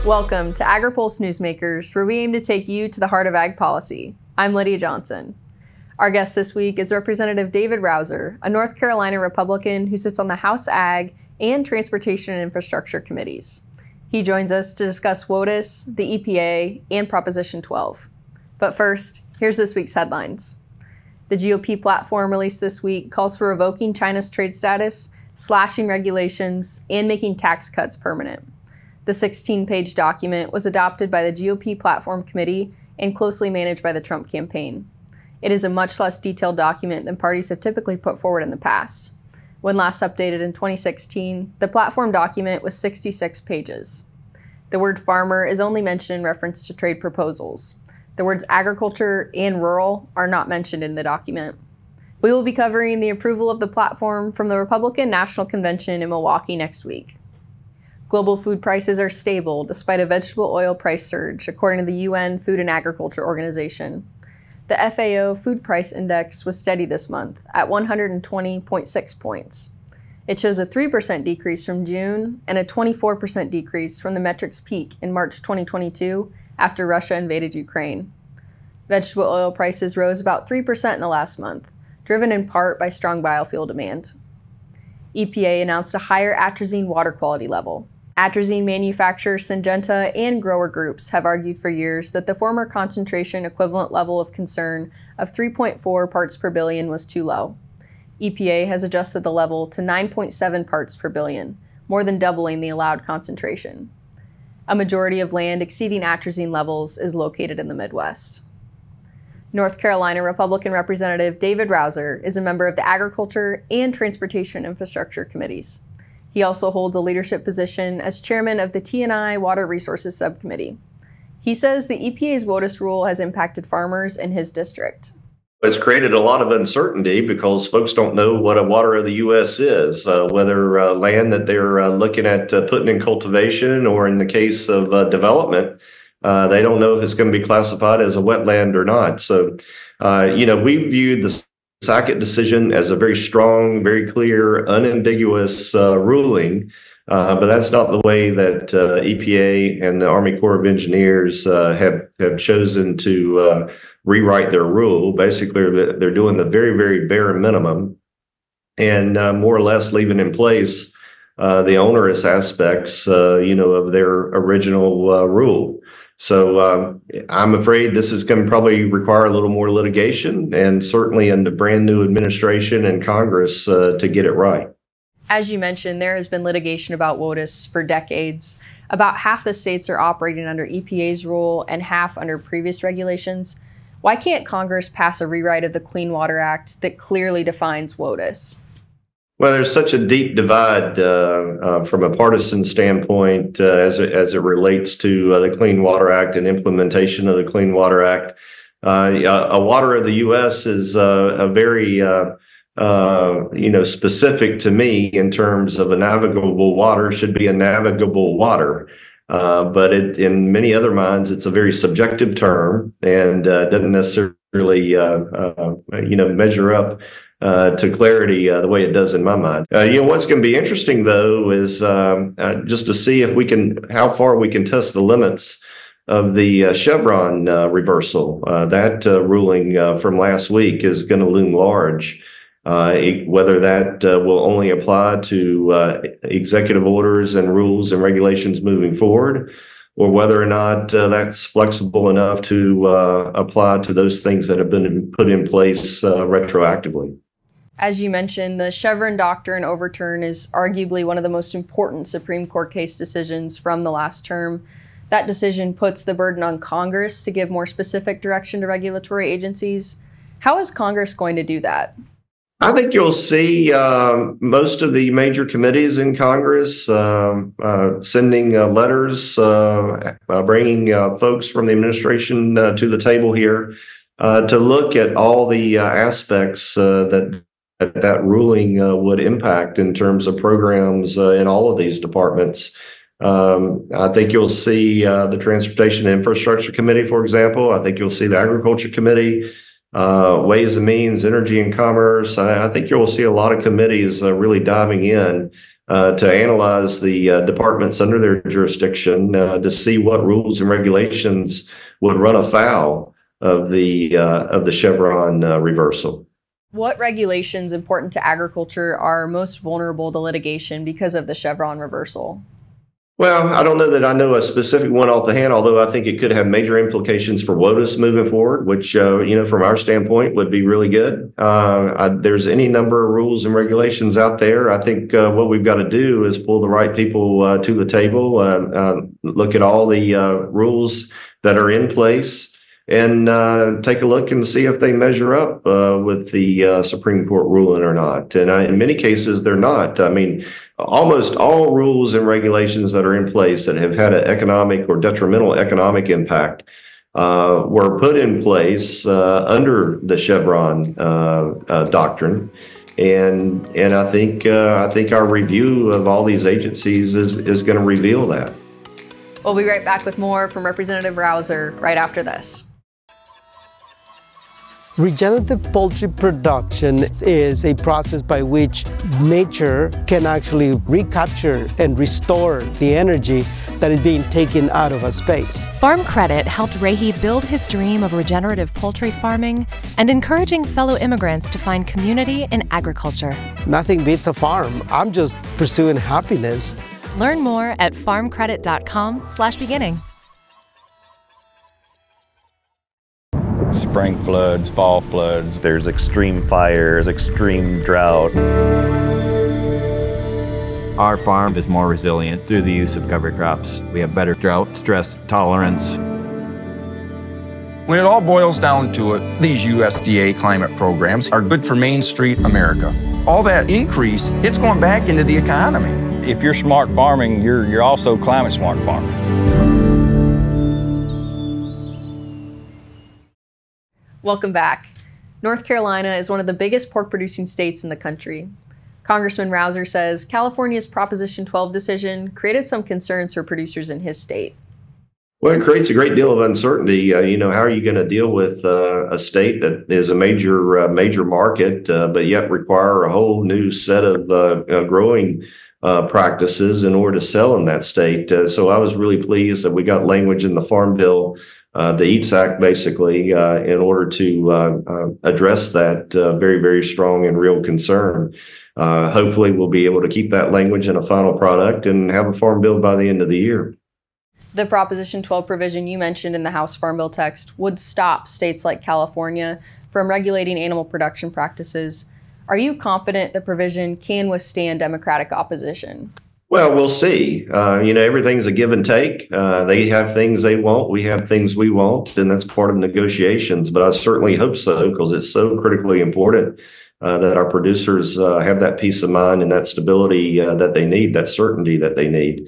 Welcome to AgriPulse Newsmakers, where we aim to take you to the heart of ag policy. I'm Lydia Johnson. Our guest this week is Representative David Rouzer, a North Carolina Republican who sits on the House Ag and Transportation and Infrastructure Committees. He joins us to discuss WOTUS, the EPA, and Proposition 12. But first, here's this week's headlines. The GOP platform released this week calls for revoking China's trade status, slashing regulations, and making tax cuts permanent. The 16-page document was adopted by the GOP Platform Committee and closely managed by the Trump campaign. It is a much less detailed document than parties have typically put forward in the past. When last updated in 2016, the platform document was 66 pages. The word farmer is only mentioned in reference to trade proposals. The words agriculture and rural are not mentioned in the document. We will be covering the approval of the platform from the Republican National Convention in Milwaukee next week. Global food prices are stable despite a vegetable oil price surge, according to the UN Food and Agriculture Organization. The FAO Food Price Index was steady this month at 120.6 points. It shows a 3% decrease from June and a 24% decrease from the metric's peak in March 2022 after Russia invaded Ukraine. Vegetable oil prices rose about 3% in the last month, driven in part by strong biofuel demand. EPA announced a higher atrazine water quality level. Atrazine manufacturer Syngenta and grower groups have argued for years that the former concentration equivalent level of concern of 3.4 parts per billion was too low. EPA has adjusted the level to 9.7 parts per billion, more than doubling the allowed concentration. A majority of land exceeding atrazine levels is located in the Midwest. North Carolina Republican Representative David Rouzer is a member of the Agriculture and Transportation Infrastructure Committees. He also holds a leadership position as chairman of the T&I Water Resources Subcommittee. He says the EPA's WOTUS rule has impacted farmers in his district. It's created a lot of uncertainty because folks don't know what a water of the U.S. is, whether land that they're looking at putting in cultivation or in the case of development, they don't know if it's going to be classified as a wetland or not. So, we viewed the Sackett decision as a very strong, very clear, unambiguous ruling, but that's not the way that EPA and the Army Corps of Engineers have chosen to rewrite their rule. Basically, they're doing the very, very bare minimum and more or less leaving in place the onerous aspects, of their original rule. So I'm afraid this is going to probably require a little more litigation and certainly in the brand new administration and Congress to get it right. As you mentioned, there has been litigation about WOTUS for decades. About half the states are operating under EPA's rule and half under previous regulations. Why can't Congress pass a rewrite of the Clean Water Act that clearly defines WOTUS? Well, there's such a deep divide from a partisan standpoint as it relates to the Clean Water Act and implementation of the Clean Water Act. A water of the U.S. is a very specific to me in terms of a navigable water should be a navigable water. But in many other minds, it's a very subjective term and doesn't necessarily measure up to clarity the way it does in my mind. What's going to be interesting though is just to see if how far we can test the limits of the Chevron reversal. That ruling from last week is going to loom large. Whether that will only apply to executive orders and rules and regulations moving forward, or whether or not that's flexible enough to apply to those things that have been put in place retroactively. As you mentioned, the Chevron doctrine overturn is arguably one of the most important Supreme Court case decisions from the last term. That decision puts the burden on Congress to give more specific direction to regulatory agencies. How is Congress going to do that? I think you'll see most of the major committees in Congress sending letters, bringing folks from the administration to the table here to look at all the aspects that ruling would impact in terms of programs in all of these departments. I think you'll see the Transportation and Infrastructure Committee, for example. I think you'll see the Agriculture Committee, Ways and Means, Energy and Commerce. I think you'll see a lot of committees really diving in to analyze the departments under their jurisdiction to see what rules and regulations would run afoul of the Chevron reversal. What regulations important to agriculture are most vulnerable to litigation because of the Chevron reversal? Well, I don't know that I know a specific one off the hand, although I think it could have major implications for WOTUS moving forward, which, from our standpoint would be really good. There's any number of rules and regulations out there. I think what we've got to do is pull the right people to the table, look at all the rules that are in place, and take a look and see if they measure up with the Supreme Court ruling or not. And in many cases, they're not. I mean, almost all rules and regulations that are in place that have had an economic or detrimental economic impact were put in place under the Chevron doctrine. And I think our review of all these agencies is going to reveal that. We'll be right back with more from Representative Rouser right after this. Regenerative poultry production is a process by which nature can actually recapture and restore the energy that is being taken out of a space. Farm Credit helped Rahi build his dream of regenerative poultry farming and encouraging fellow immigrants to find community in agriculture. Nothing beats a farm. I'm just pursuing happiness. Learn more at farmcredit.com/beginning. Spring floods, fall floods. There's extreme fires, extreme drought. Our farm is more resilient through the use of cover crops. We have better drought stress tolerance. When it all boils down to it, these USDA climate programs are good for Main Street America. All that increase, it's going back into the economy. If you're smart farming, you're also climate smart farming. Welcome back. North Carolina is one of the biggest pork producing states in the country. Congressman Rouser says California's Proposition 12 decision created some concerns for producers in his state. Well, it creates a great deal of uncertainty. How are you going to deal with a state that is a major market, but yet require a whole new set of growing practices in order to sell in that state? So I was really pleased that we got language in the Farm Bill, the EATS Act, basically, in order to address that very, very strong and real concern. Hopefully, we'll be able to keep that language in a final product and have a farm bill by the end of the year. The Proposition 12 provision you mentioned in the House Farm Bill text would stop states like California from regulating animal production practices. Are you confident the provision can withstand Democratic opposition? Well, we'll see. Everything's a give and take. They have things they want. We have things we want, and that's part of negotiations. But I certainly hope so, because it's so critically important that our producers have that peace of mind and that stability that they need, that certainty that they need.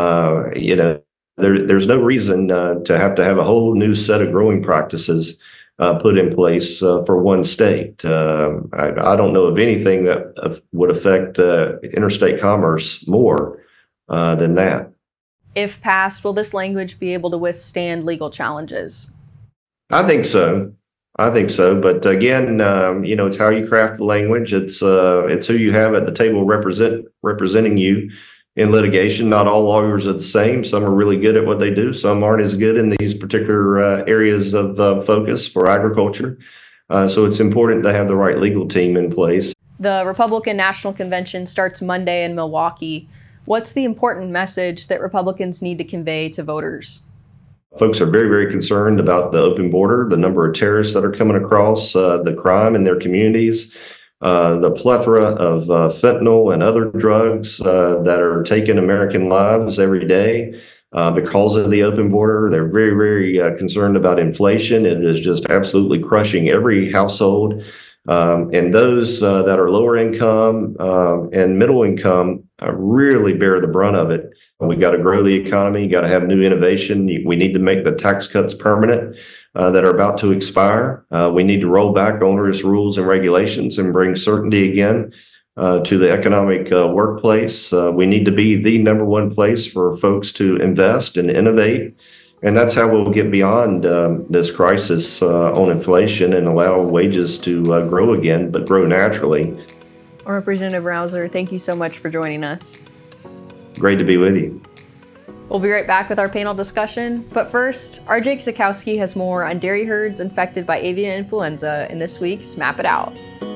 There's no reason to have a whole new set of growing practices put in place for one state. I don't know of anything that would affect interstate commerce more than that. If passed, will this language be able to withstand legal challenges? I think so. But again, it's how you craft the language. It's who you have at the table representing you in litigation. Not all lawyers are the same. Some are really good at what they do. Some aren't as good in these particular areas of focus for agriculture. So it's important to have the right legal team in place. The Republican National Convention starts Monday in Milwaukee. What's the important message that Republicans need to convey to voters? Folks are very, very concerned about the open border, the number of terrorists that are coming across, the crime in their communities, the plethora of fentanyl and other drugs that are taking American lives every day because of the open border. They're very, very concerned about inflation. It is just absolutely crushing every household. And those that are lower income and middle income really bear the brunt of it. We got to grow the economy, got to have new innovation. We need to make the tax cuts permanent that are about to expire. We need to roll back onerous rules and regulations and bring certainty again to the economic workplace. We need to be the number one place for folks to invest and innovate. And that's how we'll get beyond this crisis on inflation and allow wages to grow again, but grow naturally. Representative Rouser, thank you so much for joining us. Great to be with you. We'll be right back with our panel discussion, but first, our Jake Zakowski has more on dairy herds infected by avian influenza in this week's Map It Out.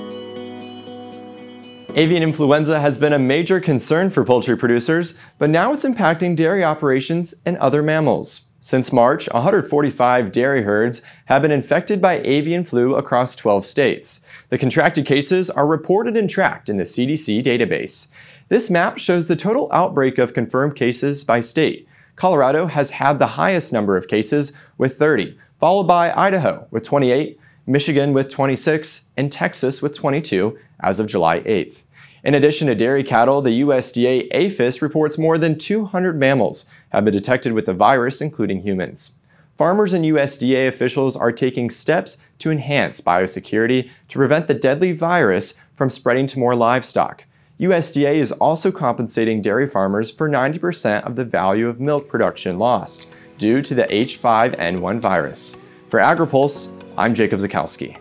Avian influenza has been a major concern for poultry producers, but now it's impacting dairy operations and other mammals. Since March, 145 dairy herds have been infected by avian flu across 12 states. The contracted cases are reported and tracked in the CDC database. This map shows the total outbreak of confirmed cases by state. Colorado has had the highest number of cases with 30, followed by Idaho with 28, Michigan with 26, and Texas with 22 as of July 8th. In addition to dairy cattle, the USDA APHIS reports more than 200 mammals have been detected with the virus, including humans. Farmers and USDA officials are taking steps to enhance biosecurity to prevent the deadly virus from spreading to more livestock. USDA is also compensating dairy farmers for 90% of the value of milk production lost due to the H5N1 virus. For AgriPulse, I'm Jacob Zakowski.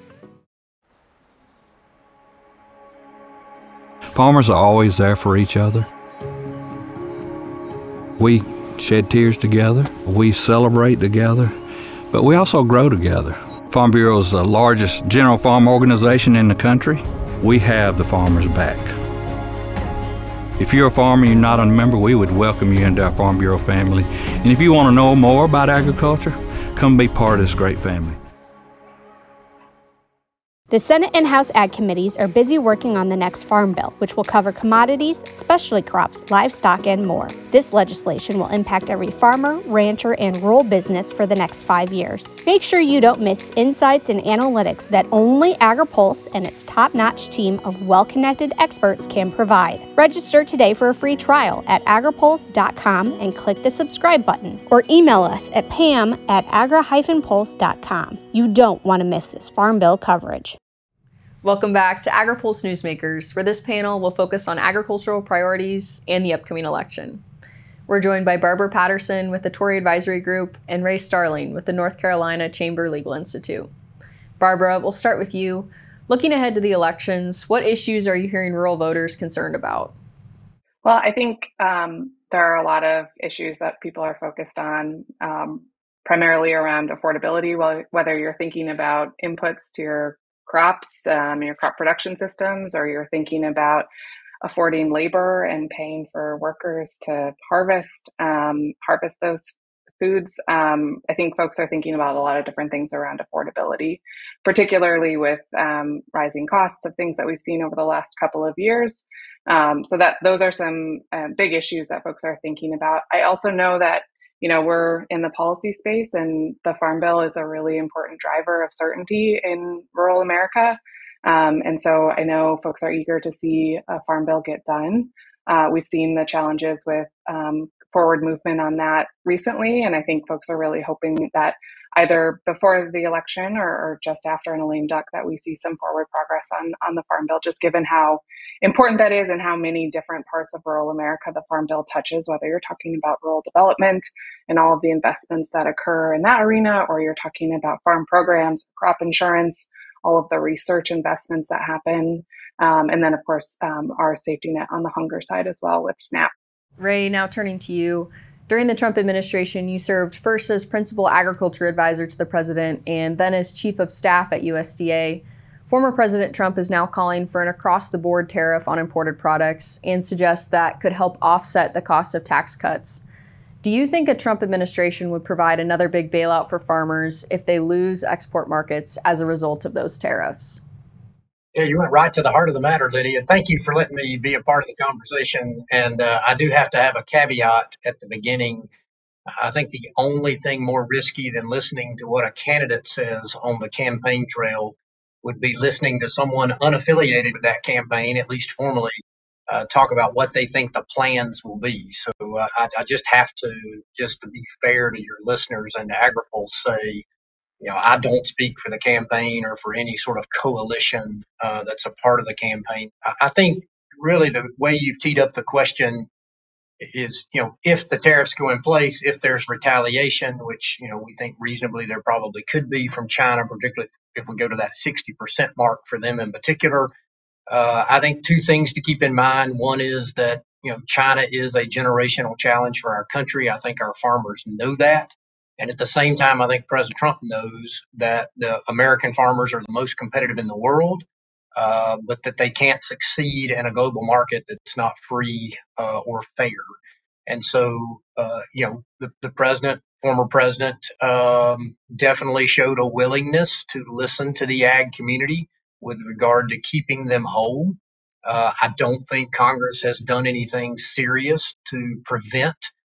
Farmers are always there for each other. We shed tears together, we celebrate together, but we also grow together. Farm Bureau is the largest general farm organization in the country. We have the farmers' back. If you're a farmer and you're not a member, we would welcome you into our Farm Bureau family. And if you want to know more about agriculture, come be part of this great family. The Senate and House Ag Committees are busy working on the next Farm Bill, which will cover commodities, specialty crops, livestock, and more. This legislation will impact every farmer, rancher, and rural business for the next 5 years. Make sure you don't miss insights and analytics that only AgriPulse and its top-notch team of well-connected experts can provide. Register today for a free trial at agripulse.com and click the subscribe button, or email us at pam@agra-pulse.com. You don't want to miss this Farm Bill coverage. Welcome back to AgriPulse Newsmakers, where this panel will focus on agricultural priorities and the upcoming election. We're joined by Barbara Patterson with the Tory Advisory Group and Ray Starling with the North Carolina Chamber Legal Institute. Barbara, we'll start with you. Looking ahead to the elections, what issues are you hearing rural voters concerned about? Well, I think there are a lot of issues that people are focused on, primarily around affordability, whether you're thinking about inputs to your crops, your crop production systems, or you're thinking about affording labor and paying for workers to harvest those foods. I think folks are thinking about a lot of different things around affordability, particularly with rising costs of things that we've seen over the last couple of years. So that those are some big issues that folks are thinking about. I also know that we're in the policy space, and the Farm Bill is a really important driver of certainty in rural America. And so I know folks are eager to see a Farm Bill get done. We've seen the challenges with forward movement on that recently, and I think folks are really hoping that either before the election or just after in a lame duck that we see some forward progress on the Farm Bill, just given how important that is and how many different parts of rural America the Farm Bill touches, whether you're talking about rural development and all of the investments that occur in that arena, or you're talking about farm programs, crop insurance, all of the research investments that happen, and then, of course, our safety net on the hunger side as well with SNAP. Ray, now turning to you. During the Trump administration, you served first as principal agriculture advisor to the president and then as chief of staff at USDA. Former President Trump is now calling for an across-the-board tariff on imported products and suggests that could help offset the cost of tax cuts. Do you think a Trump administration would provide another big bailout for farmers if they lose export markets as a result of those tariffs? Yeah, you went right to the heart of the matter, Lydia. Thank you for letting me be a part of the conversation. And I do have to have a caveat at the beginning. I think the only thing more risky than listening to what a candidate says on the campaign trail would be listening to someone unaffiliated with that campaign, at least formally, talk about what they think the plans will be. So I just have to, just to be fair to your listeners and to AgriPulse, say, I don't speak for the campaign or for any sort of coalition that's a part of the campaign. I think really the way you've teed up the question is, if the tariffs go in place, if there's retaliation, which, we think reasonably there probably could be from China, particularly if we go to that 60% mark for them in particular, I think two things to keep in mind. One is that, China is a generational challenge for our country. I think our farmers know that. And at the same time, I think President Trump knows that the American farmers are the most competitive in the world, but that they can't succeed in a global market that's not free or fair. And so, the president, former president, definitely showed a willingness to listen to the ag community with regard to keeping them whole. I don't think Congress has done anything serious to prevent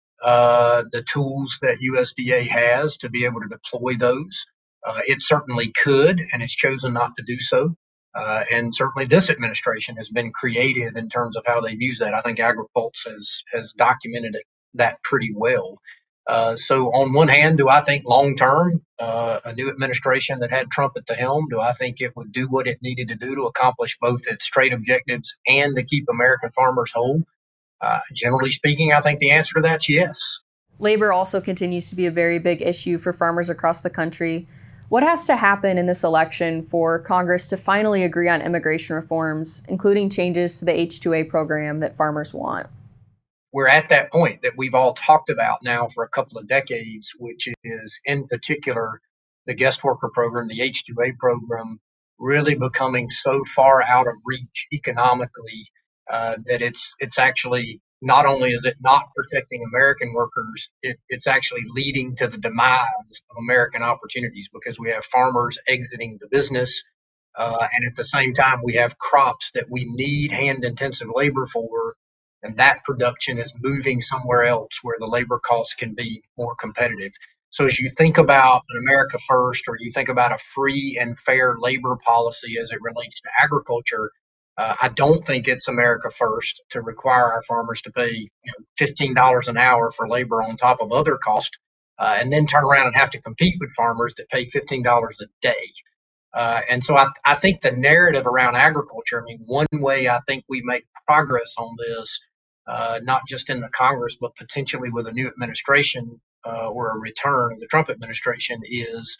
the tools that USDA has to be able to deploy those. It certainly could, and it's chosen not to do so. And certainly this administration has been creative in terms of how they've used that. I think AgriPulse has documented that pretty well. So on one hand, do I think long term, a new administration that had Trump at the helm, do I think it would do what it needed to do to accomplish both its trade objectives and to keep American farmers whole? Generally speaking, I think the answer to that's yes. Labor also continues to be a very big issue for farmers across the country. What has to happen in this election for Congress to finally agree on immigration reforms, including changes to the H-2A program that farmers want? We're at that point that we've all talked about now for a couple of decades, which is in particular the guest worker program, the H-2A program, really becoming so far out of reach economically that it's actually, not only is it not protecting American workers, it's actually leading to the demise of American opportunities because we have farmers exiting the business. And at the same time, we have crops that we need hand-intensive labor for, and that production is moving somewhere else where the labor costs can be more competitive. So as you think about an America First, or you think about a free and fair labor policy as it relates to agriculture, I don't think it's America First to require our farmers to pay $15 an hour for labor on top of other costs, and then turn around and have to compete with farmers that pay $15 a day. And so I think the narrative around agriculture, one way I think we make progress on this, not just in the Congress, but potentially with a new administration or a return of the Trump administration, is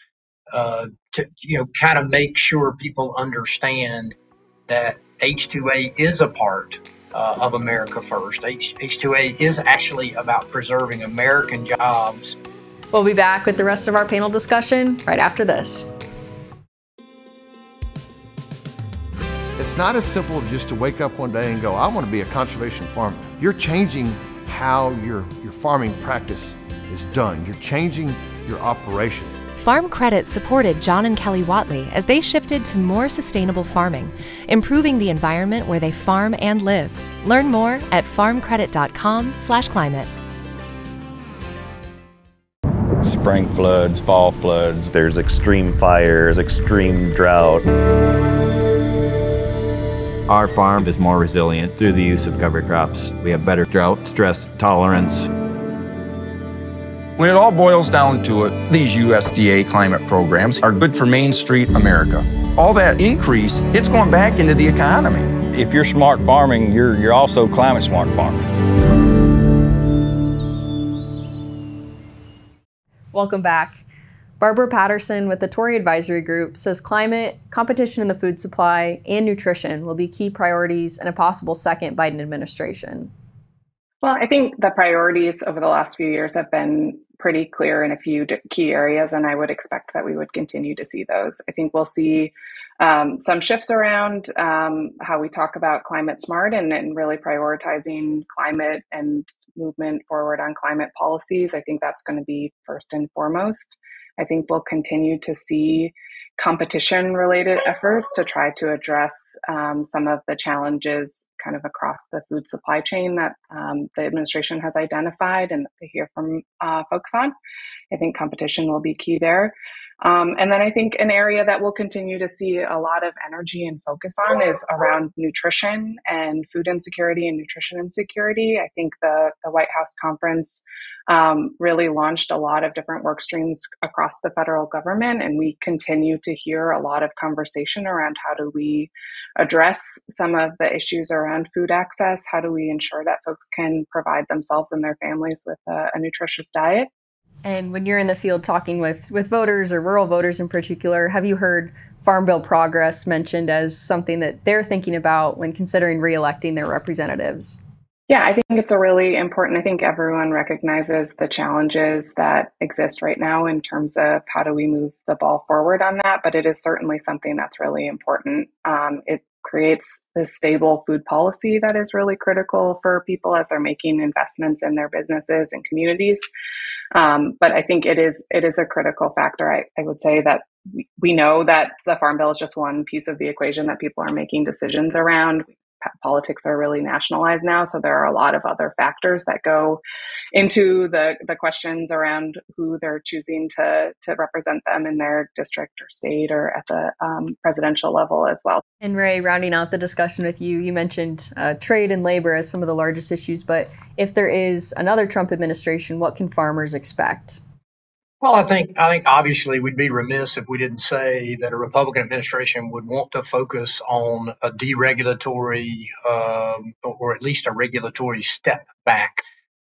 to kind of make sure people understand that H-2A is a part of America First. H-2A is actually about preserving American jobs. We'll be back with the rest of our panel discussion right after this. It's not as simple just to wake up one day and go, I want to be a conservation farmer. You're changing how your farming practice is done. You're changing your operation. Farm Credit supported John and Kelly Watley as they shifted to more sustainable farming, improving the environment where they farm and live. Learn more at farmcredit.com/climate. Spring floods, fall floods. There's extreme fires, extreme drought. Our farm is more resilient through the use of cover crops. We have better drought stress tolerance. When it all boils down to it, these USDA climate programs are good for Main Street America. All that increase, it's going back into the economy. If you're smart farming, you're also climate smart farming. Welcome back. Barbara Patterson with the Tory Advisory Group says climate, competition in the food supply, and nutrition will be key priorities in a possible second Biden administration. Well, I think the priorities over the last few years have been pretty clear in a few key areas, and I would expect that we would continue to see those. I think we'll see some shifts around how we talk about climate smart and really prioritizing climate and movement forward on climate policies. I think that's going to be first and foremost. I think we'll continue to see competition-related efforts to try to address some of the challenges kind of across the food supply chain that the administration has identified and to hear from folks on. I think competition will be key there. And then I think an area that we'll continue to see a lot of energy and focus on is around nutrition and food insecurity and nutrition insecurity. I think the White House conference really launched a lot of different work streams across the federal government, and we continue to hear a lot of conversation around how do we address some of the issues around food access, how do we ensure that folks can provide themselves and their families with a nutritious diet. And when you're in the field talking with voters or rural voters in particular, have you heard Farm Bill progress mentioned as something that they're thinking about when considering re-electing their representatives. Yeah, I think it's a really important. I think everyone recognizes the challenges that exist right now in terms of how do we move the ball forward on that, but it is certainly something that's really important. It creates this stable food policy that is really critical for people as they're making investments in their businesses and communities. But I think it is a critical factor. I would say that we know that the Farm Bill is just one piece of the equation that people are making decisions around. Politics are really nationalized now, so there are a lot of other factors that go into the questions around who they're choosing to represent them in their district or state or at the presidential level as well. And Ray, rounding out the discussion with you, you mentioned trade and labor as some of the largest issues, but if there is another Trump administration, what can farmers expect? Well, I think obviously we'd be remiss if we didn't say that a Republican administration would want to focus on a deregulatory or at least a regulatory step back.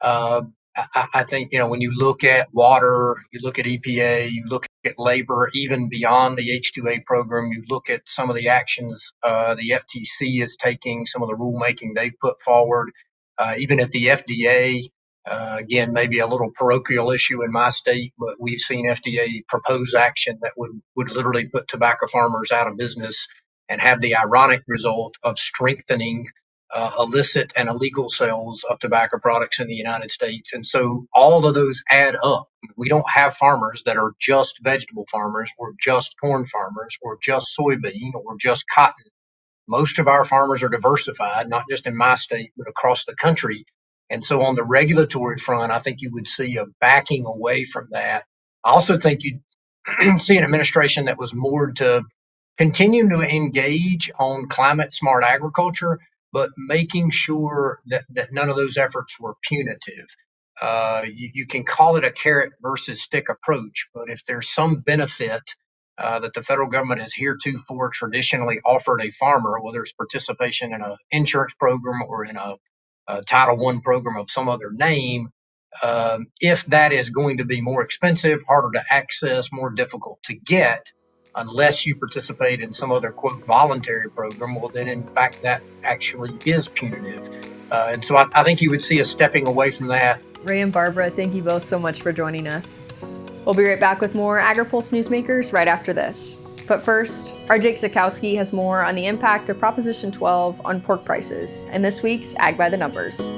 I think, when you look at water, you look at EPA, you look at labor, even beyond the H-2A program, you look at some of the actions the FTC is taking, some of the rulemaking they've put forward, even at the FDA. Again, maybe a little parochial issue in my state, but we've seen FDA propose action that would literally put tobacco farmers out of business and have the ironic result of strengthening illicit and illegal sales of tobacco products in the United States. And so all of those add up. We don't have farmers that are just vegetable farmers or just corn farmers or just soybean or just cotton. Most of our farmers are diversified, not just in my state, but across the country. And so on the regulatory front, I think you would see a backing away from that. I also think you'd see an administration that was more to continue to engage on climate smart agriculture, but making sure that none of those efforts were punitive. You can call it a carrot versus stick approach, but if there's some benefit that the federal government has heretofore traditionally offered a farmer, whether it's participation in an insurance program or in a Title I program of some other name, if that is going to be more expensive, harder to access, more difficult to get, unless you participate in some other, quote, voluntary program, well, then in fact that actually is punitive. And so I think you would see us stepping away from that. Ray and Barbara, thank you both so much for joining us. We'll be right back with more AgriPulse Newsmakers right after this. But first, our Jake Zakowski has more on the impact of Proposition 12 on pork prices in this week's Ag by the Numbers.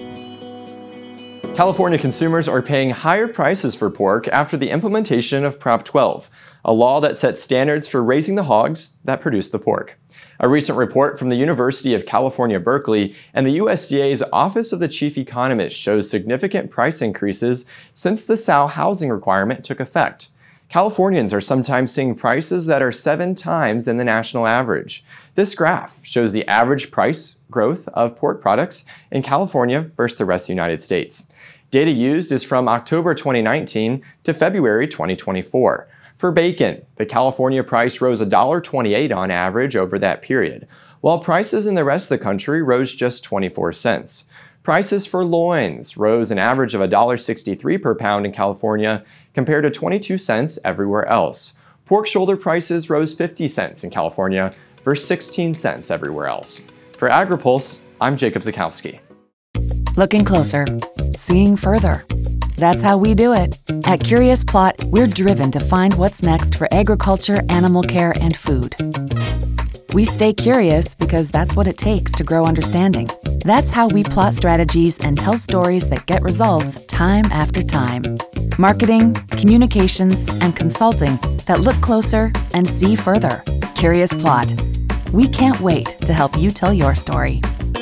California consumers are paying higher prices for pork after the implementation of Prop 12, a law that sets standards for raising the hogs that produce the pork. A recent report from the University of California, Berkeley, and the USDA's Office of the Chief Economist shows significant price increases since the sow housing requirement took effect. Californians are sometimes seeing prices that are 7 times than the national average. This graph shows the average price growth of pork products in California versus the rest of the United States. Data used is from October 2019 to February 2024. For bacon, the California price rose $1.28 on average over that period, while prices in the rest of the country rose just 24 cents. Prices for loins rose an average of $1.63 per pound in California compared to 22 cents everywhere else. Pork shoulder prices rose 50 cents in California versus 16 cents everywhere else. For AgriPulse, I'm Jacob Zakowski. Looking closer, seeing further. That's how we do it. At Curious Plot, we're driven to find what's next for agriculture, animal care, and food. We stay curious because that's what it takes to grow understanding. That's how we plot strategies and tell stories that get results time after time. Marketing, communications, and consulting that look closer and see further. Curious Plot. We can't wait to help you tell your story.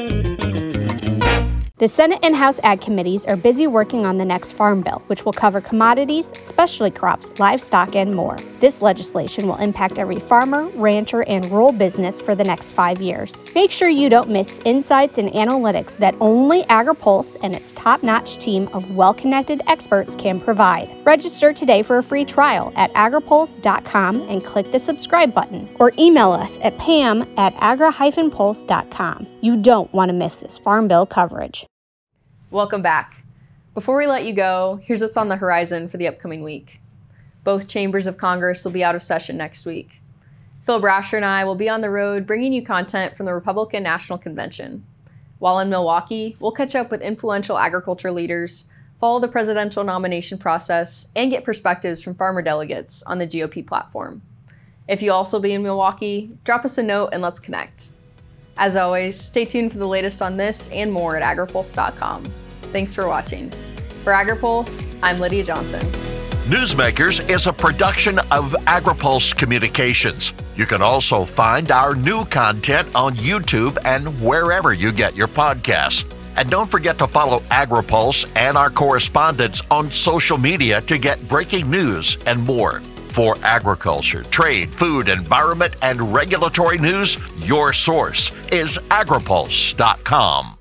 The Senate and House Ag Committees are busy working on the next Farm Bill, which will cover commodities, specialty crops, livestock, and more. This legislation will impact every farmer, rancher, and rural business for the next 5 years. Make sure you don't miss insights and analytics that only AgriPulse and its top-notch team of well-connected experts can provide. Register today for a free trial at agripulse.com and click the subscribe button, or email us at pam@agra-pulse.com. You don't want to miss this Farm Bill coverage. Welcome back. Before we let you go, here's what's on the horizon for the upcoming week. Both chambers of Congress will be out of session next week. Phil Brasher and I will be on the road bringing you content from the Republican National Convention. While in Milwaukee, we'll catch up with influential agriculture leaders, follow the presidential nomination process, and get perspectives from farmer delegates on the GOP platform. If you also be in Milwaukee, drop us a note and let's connect. As always, stay tuned for the latest on this and more at agripulse.com. Thanks for watching. For AgriPulse, I'm Lydia Johnson. Newsmakers is a production of AgriPulse Communications. You can also find our new content on YouTube and wherever you get your podcasts. And don't forget to follow AgriPulse and our correspondents on social media to get breaking news and more. For agriculture, trade, food, environment, and regulatory news, your source is agripulse.com.